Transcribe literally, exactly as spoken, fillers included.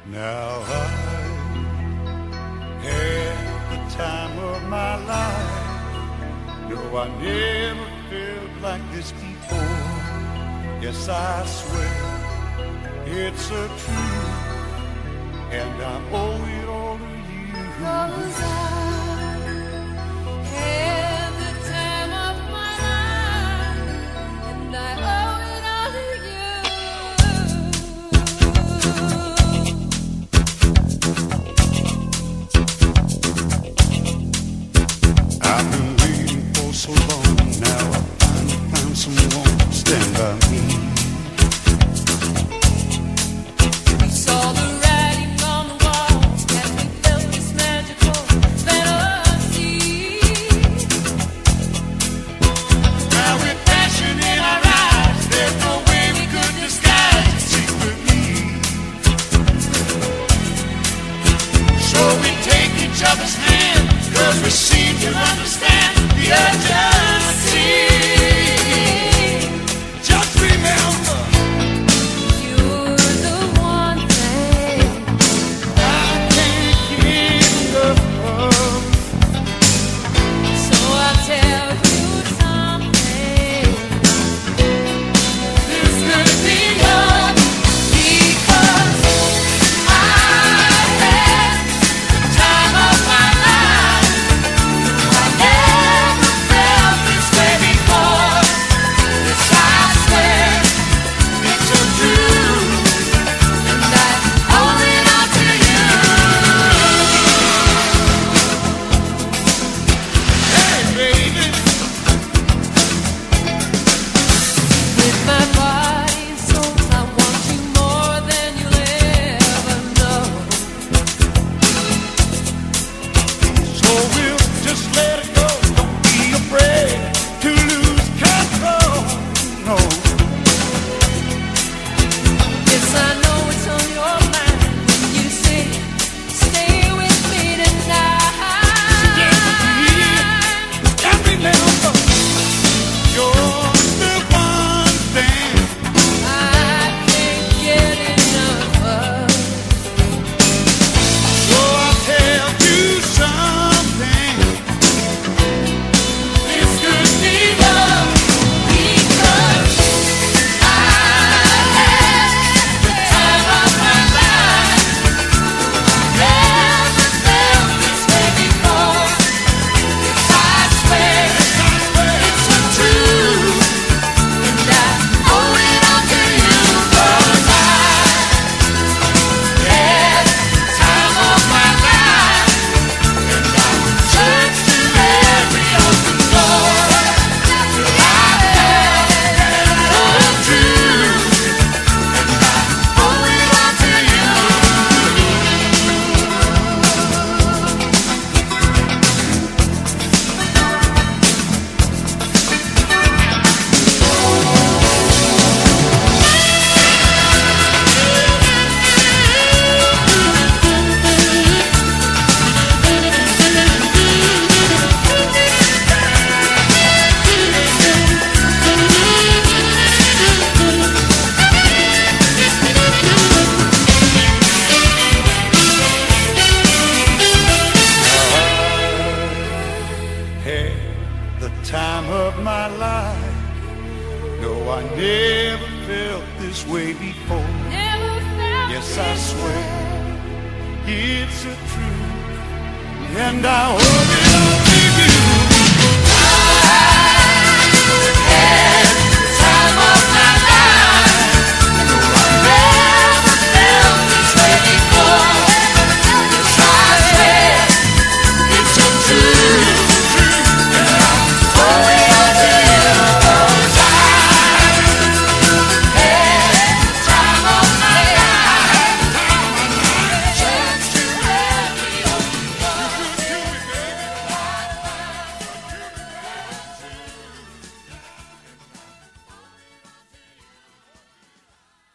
Now I had the time of my life. No, I never felt like this before. Yes, I swear it's a truth, and I owe it all to you. 'Cause I had the time of my life, and I owe it all to you. I've been waiting for so long. Now I finally found someone to stand by me. We saw the writing on the wall, and we felt this magical fantasy. Now with passion in our eyes, there's no way we could disguise it secretly. So we take each other's hand, 'cause we seem to understand the urgency. Just remember, You're the one thing I can't get enough of. So I'll tell you something. This could be love, Because I had the time of my life. I never felt this way before. Yes, I swear it's a truth. and I owe it all to you. Hey, baby. With my body and soul, I want you more than you'll ever know. So we'll just let it go. Don't be afraid to lose control. No, Yes, I know it's on your mind when you say, stay with me tonight. and remember, you're the one thing I can't get enough of. So I'll tell you something. This could be love. Because I had the time of my life. Never felt this way before. Yes, I swear it's a truth, and I owe it all to you. 'Cause I had the time of my life, and I searched through every open door till I found the truth, and I owe it all to you. Had the time of my life. No, I never felt this way before. Never felt Yes, I this swear way. it's a truth, and I hope it